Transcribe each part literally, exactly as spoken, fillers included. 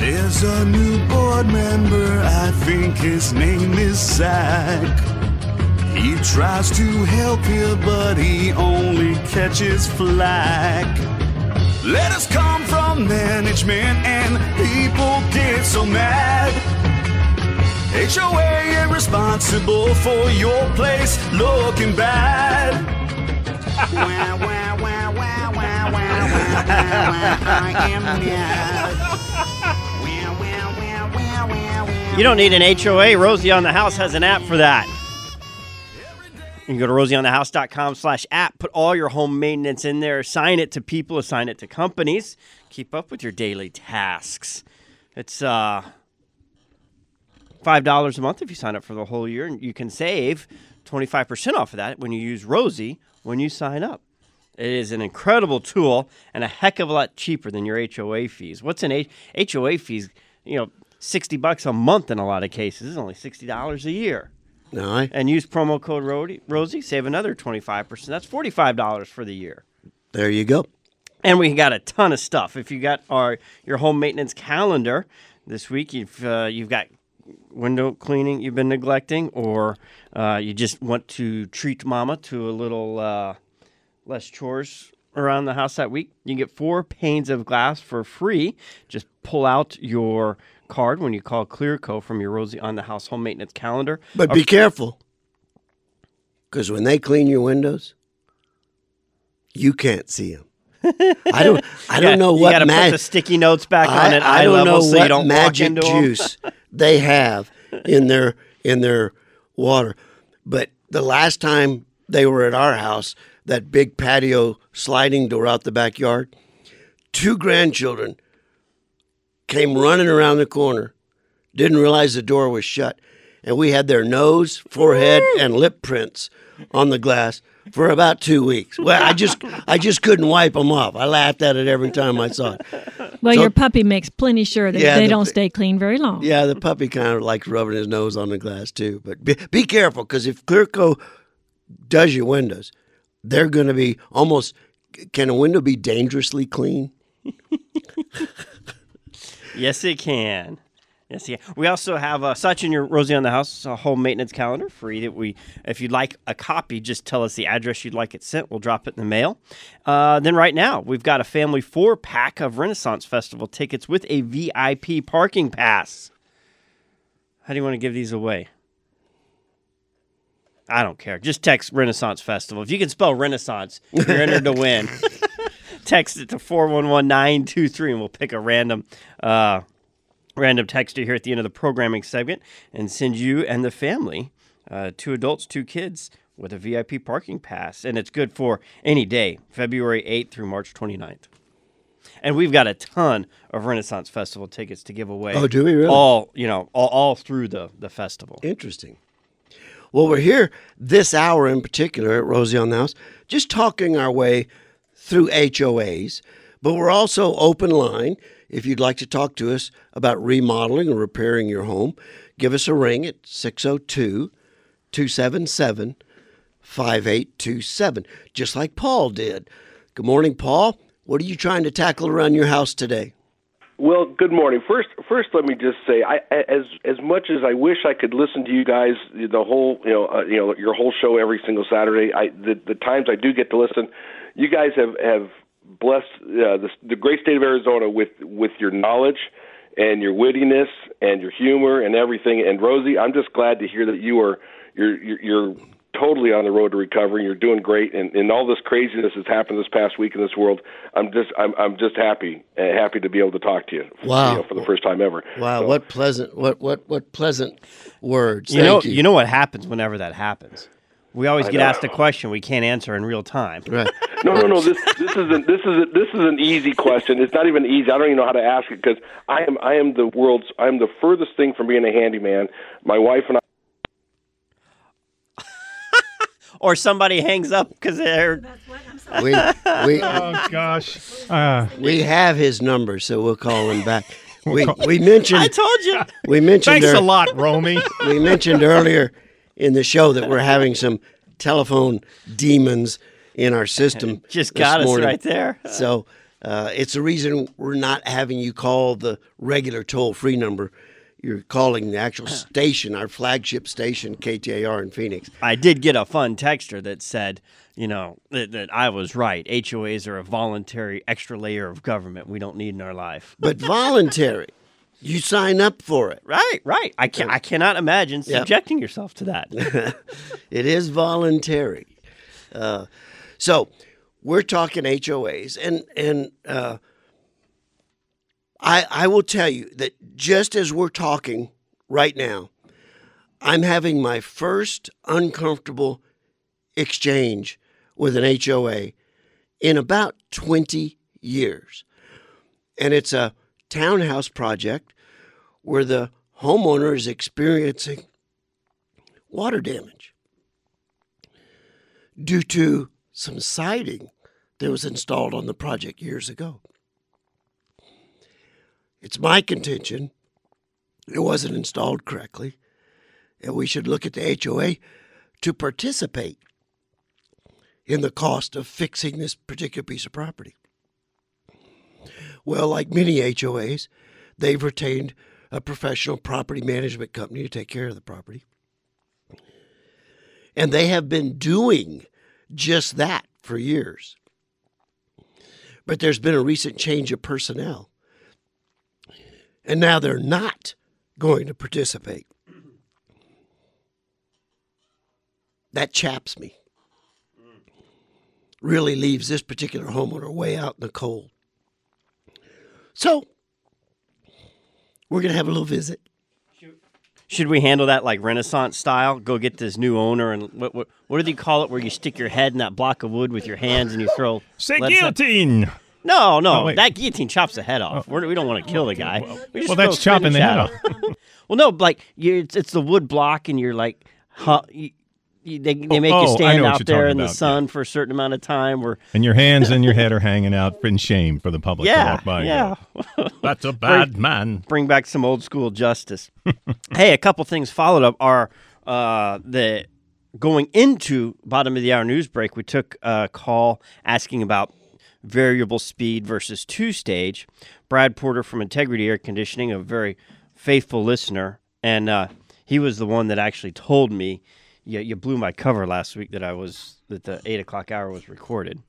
There's a new board member, I think his name is Zach. He tries to help you, but he only catches flack. Letters come from management and people get so mad. H O A irresponsible for your place looking bad. Wah, wah, wah, wah, wah, wah, wah, wah, I am mad. Wah, wah, wah, wah, wah, wah. You don't need an H O A. Rosie on the House has an app for that. You can go to rosieonthehouse.com slash app, put all your home maintenance in there, assign it to people, assign it to companies, keep up with your daily tasks. It's uh, five dollars a month if you sign up for the whole year, and you can save twenty-five percent off of that when you use Rosie when you sign up. It is an incredible tool and a heck of a lot cheaper than your H O A fees. What's an H- H O A fees? You know, sixty bucks a month in a lot of cases. It's only sixty dollars a year. No, I, And use promo code Rody, Rosie, save another twenty-five percent. That's forty-five dollars for the year. there you go. And we got a ton of stuff. If you got our your home maintenance calendar this week, you've uh, you've got window cleaning you've been neglecting, or uh, you just want to treat mama to a little uh, less chores around the house that week, you can get four panes of glass for free. Just pull out your card when you call Clearco from your Rosie on the House home maintenance calendar. But be careful, because when they clean your windows, you can't see them. I don't. I don't know you what gotta mag- put the sticky notes back I, on at I eye don't level know so what you don't magic walk into 'em. juice they have in their in their water. But the last time they were at our house, that big patio sliding door out the backyard, two grandchildren came running around the corner, didn't realize the door was shut, and we had their nose, forehead, and lip prints on the glass for about two weeks. Well, I just I just couldn't wipe them off. I laughed at it every time I saw it. Well, So- your puppy makes plenty sure that Yeah, they the- don't stay clean very long. Yeah, the puppy kind of likes rubbing his nose on the glass too. But be, be careful, because if Clearco does your windows, they're going to be almost. Can a window be dangerously clean? Yes, it can. Yes, yeah. We also have uh, such in your Rosie on the House uh, home maintenance calendar free. That we, if you'd like a copy, just tell us the address you'd like it sent. We'll drop it in the mail. Uh, then right now we've got a family four pack of Renaissance Festival tickets with a V I P parking pass. How do you want to give these away? I don't care. Just text Renaissance Festival. If you can spell Renaissance, you're entered to win. Text it to four one one nine two three, and we'll pick a random uh, random texter here at the end of the programming segment and send you and the family, uh, two adults, two kids, with a V I P parking pass. And it's good for any day, February eighth through March twenty-ninth. And we've got a ton of Renaissance Festival tickets to give away. Oh, do we really? All, you know, all, all through the, the festival. Interesting. Well, we're here this hour in particular at Rosie on the House, just talking our way through H O As, but we're also open line. If you'd like to talk to us about remodeling or repairing your home, give us a ring at six oh two, two seven seven, five eight two seven, just like Paul did. Good morning, Paul. What are you trying to tackle around your house today? Well, good morning. First, first, let me just say, I, as as much as I wish I could listen to you guys, the whole, you know, uh, you know, your whole show every single Saturday. I the, the times I do get to listen, you guys have have blessed uh, the, the great state of Arizona with with your knowledge and your wittiness and your humor and everything. And Rosie, I'm just glad to hear that you are you're you're, you're totally on the road to recovery. You're doing great, and, and all this craziness has happened this past week in this world. I'm just, I'm, I'm just happy, uh, happy to be able to talk to you. Wow. You know, for the first time ever. Wow, So, what pleasant, what, what, what pleasant words. You Thank know, you. you know what happens whenever that happens. We always I get know. asked a question we can't answer in real time. Right. No, no, no. This, this isn't. This is. This is an easy question. It's not even easy. I don't even know how to ask it because I am. I am the world's. I am the furthest thing from being a handyman. My wife and I. Or somebody hangs up because they're. We, we, Oh, gosh. Uh, we have his number, so we'll call him back. We, we mentioned, I told you. we mentioned, thanks ear- a lot, Romy. we mentioned earlier in the show that we're having some telephone demons in our system. Just this got us morning. right there. So Uh, it's the reason we're not having you call the regular toll-free number. You're calling the actual station, our flagship station, K T A R in Phoenix. I did get a fun texter that said, you know, that, that I was right. H O As are a voluntary extra layer of government we don't need in our life. But voluntary. You sign up for it. Right, right. I can I cannot imagine Yep. subjecting yourself to that. It is voluntary. Uh, so we're talking H O As, and and uh, I I will tell you that just as we're talking right now, I'm having my first uncomfortable exchange with an H O A in about twenty years, and it's a townhouse project where the homeowner is experiencing water damage due to some siding that was installed on the project years ago. It's my contention it wasn't installed correctly, and we should look at the H O A to participate in the cost of fixing this particular piece of property. Well, like many H O As, they've retained a professional property management company to take care of the property. And they have been doing just that for years. But there's been a recent change of personnel. And now they're not going to participate. That chaps me. Really leaves this particular homeowner way out in the cold. So, we're going to have a little visit. Should we handle that like Renaissance style? Go get this new owner and what what, what do they call it? Where you stick your head in that block of wood with your hands and you throw. Say lettuce up? guillotine. No, no, Oh, wait. that guillotine chops the head off. We're, we don't want to kill the guy. We just Well, throw that's chopping the head spinach at him. Well, no, like you, it's, it's the wood block, and you're like, huh, you, you, they they Oh, make oh, I you know stand what out you're there talking in the about, sun for a certain amount of time. Where And your hands and your head are hanging out in shame for the public to yeah, walk by. yeah. That's a bad man. Bring back some old school justice. Hey, a couple things followed up are uh, the going into bottom of the hour news break. We took a call asking about variable speed versus two stage. Brad Porter from Integrity Air Conditioning, a very faithful listener, and uh, he was the one that actually told me, "Yeah, you blew my cover last week that I was that the eight o'clock hour was recorded."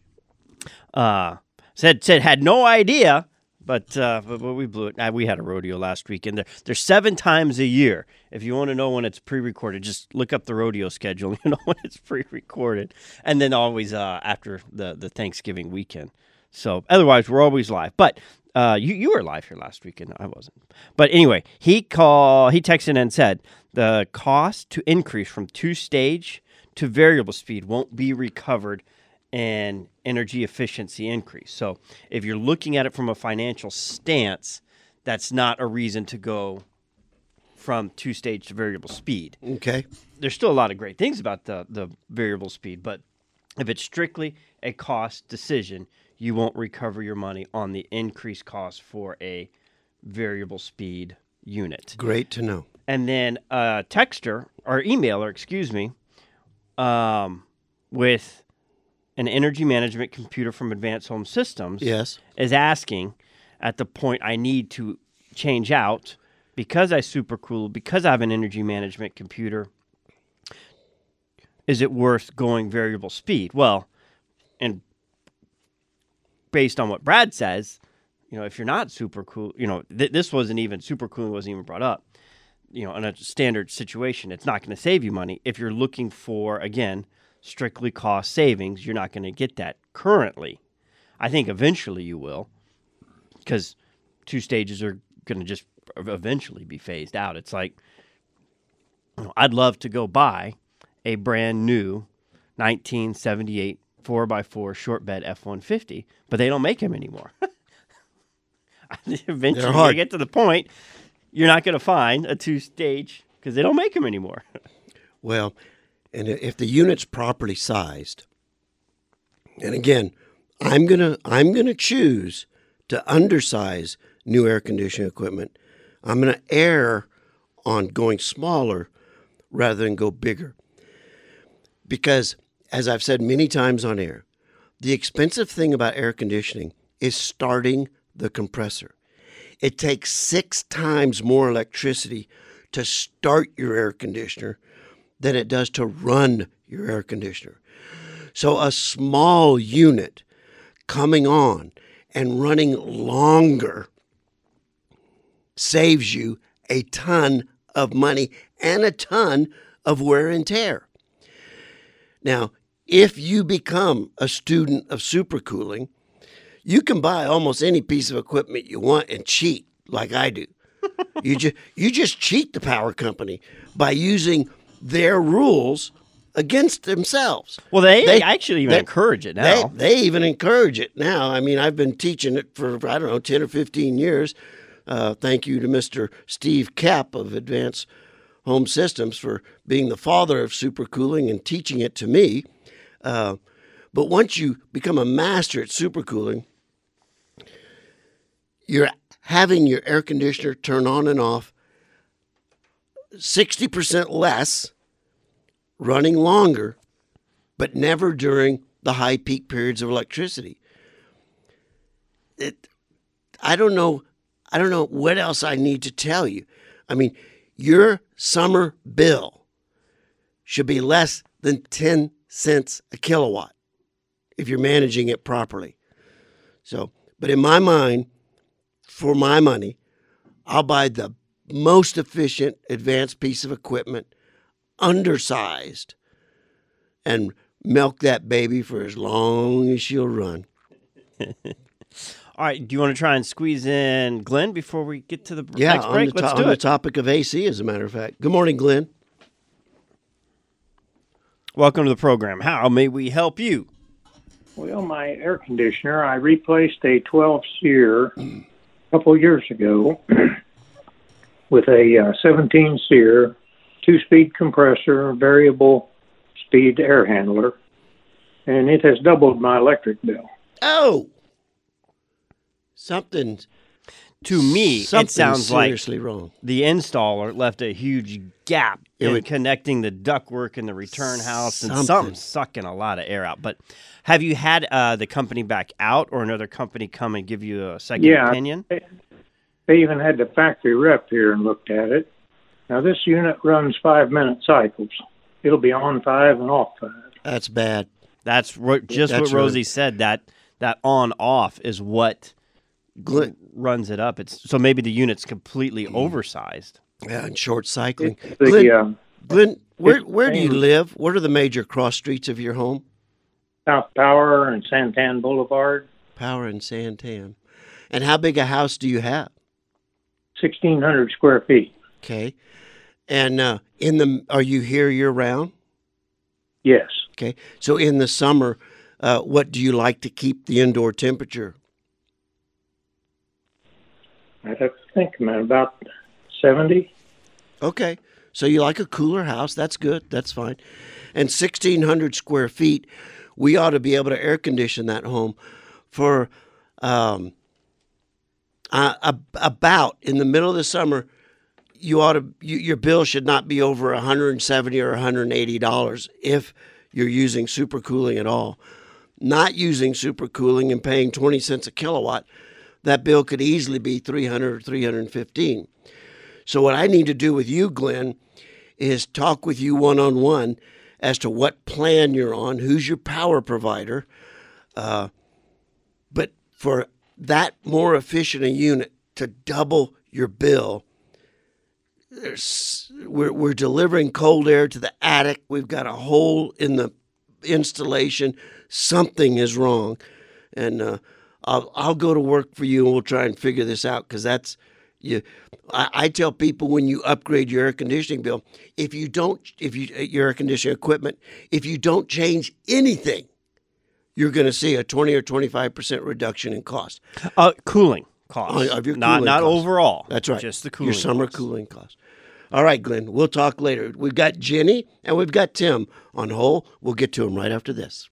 Uh, said said had no idea. But, uh, but but we blew it. Uh, we had a rodeo last weekend. There, there's seven times a year. If you want to know when it's pre-recorded, just look up the rodeo schedule. You know when it's pre-recorded, and then always uh, after the, the Thanksgiving weekend. So otherwise, we're always live. But uh, you you were live here last weekend. I wasn't. But anyway, he call he texted and said the cost to increase from two stage to variable speed won't be recovered and energy efficiency increase. So if you're looking at it from a financial stance, that's not a reason to go from two-stage to variable speed. Okay. There's still a lot of great things about the, the variable speed, but if it's strictly a cost decision, you won't recover your money on the increased cost for a variable speed unit. Great to know. And then a texter, or emailer, excuse me, um, with an energy management computer from Advanced Home Systems Yes. is asking at the point I need to change out because I supercool, because I have an energy management computer, is it worth going variable speed? Well, and based on what Brad says, you know, if you're not supercool, you know, th- this wasn't even, supercooling wasn't even brought up. You know, in a standard situation, it's not going to save you money. If you're looking for, again, strictly cost savings, you're not going to get that currently. I think eventually you will, because two stages are going to just eventually be phased out. It's like, you know, I'd love to go buy a brand new nineteen seventy-eight four by four short bed F one fifty, but they don't make them anymore. Eventually, They're hard. you get to the point, you're not going to find a two-stage because they don't make them anymore. Well, and if the unit's properly sized, and again, I'm gonna I'm gonna choose to undersize new air conditioning equipment. I'm gonna err on going smaller rather than go bigger. Because, as I've said many times on air, the expensive thing about air conditioning is starting the compressor. It takes six times more electricity to start your air conditioner than it does to run your air conditioner. So a small unit coming on and running longer saves you a ton of money and a ton of wear and tear. Now, if you become a student of supercooling, you can buy almost any piece of equipment you want and cheat like I do. you just you just cheat the power company by using their rules against themselves. Well, they, They- actually even they- encourage it They, now. they even encourage it now. I mean, I've been teaching it for, I don't know, ten or fifteen years. Uh, thank you to Mister Steve Kapp of Advanced Home Systems for being the father of supercooling and teaching it to me. Uh, but once you become a master at supercooling, you're having your air conditioner turn on and off sixty percent less, running longer, but never during the high peak periods of electricity. It, I don't know, I don't know what else I need to tell you. I mean, your summer bill should be less than ten cents a kilowatt if you're managing it properly. So, but in my mind, for my money, I'll buy the most efficient advanced piece of equipment, undersized, and milk that baby for as long as she'll run. All right, do you want to try and squeeze in Glenn before we get to the Yeah, next on, break? the, Let's to- do on the it. topic of A C, as a matter of fact. Good morning, Glenn. Welcome to the program. How may we help you? Well, my air conditioner, I replaced a twelve SEER a couple of years ago with a uh, seventeen SEER, two-speed compressor, variable speed air handler, and it has doubled my electric bill. Oh, something. To me, something it sounds like seriously wrong. the installer left a huge gap It in would- connecting the ductwork and the return house, and Something. something's sucking a lot of air out. But have you had uh, the company back out or another company come and give you a second Yeah. opinion? They, they even had the factory rep here and looked at it. Now, this unit runs five-minute cycles. It'll be on five and off five. That's bad. That's ro- just That's what right. Rosie said. That that on off is what Glenn, runs it up. It's so maybe the unit's completely oversized. yeah, and short cycling. It's the, Glenn, um, Glenn, where it's where do you same. live? What are the major cross streets of your home? South Power and Santan Boulevard, Power and Santan. And how big a house do you have? sixteen hundred square feet. Okay. And uh, in the are you here year round? Yes. Okay. So in the summer, uh, what do you like to keep the indoor temperature? I'd have to think, man, about seventy. Okay. So you like a cooler house. That's good. That's fine. And sixteen hundred square feet, we ought to be able to air condition that home for um, uh, a- about in the middle of the summer. You ought to you, your bill should not be over one hundred seventy or one hundred eighty dollars if you're using supercooling at all. Not using supercooling and paying twenty cents a kilowatt, that bill could easily be three hundred or three hundred fifteen. So what I need to do with you, Glenn, is talk with you one-on-one as to what plan you're on, who's your power provider. Uh, but for that more efficient a unit to double your bill, there's, we're, we're delivering cold air to the attic. We've got a hole in the installation. Something is wrong. And uh, I'll, I'll go to work for you and we'll try and figure this out because that's you. I, I tell people when you upgrade your air conditioning bill, if you don't, if you your air conditioning equipment, if you don't change anything, you're going to see a twenty or twenty-five percent reduction in cost. Uh, cooling costs, Of your not cooling not costs. overall. That's right. Just the cooling. Your summer costs. cooling costs. All right, Glenn, we'll talk later. We've got Jenny and we've got Tim on hold. We'll get to them right after this.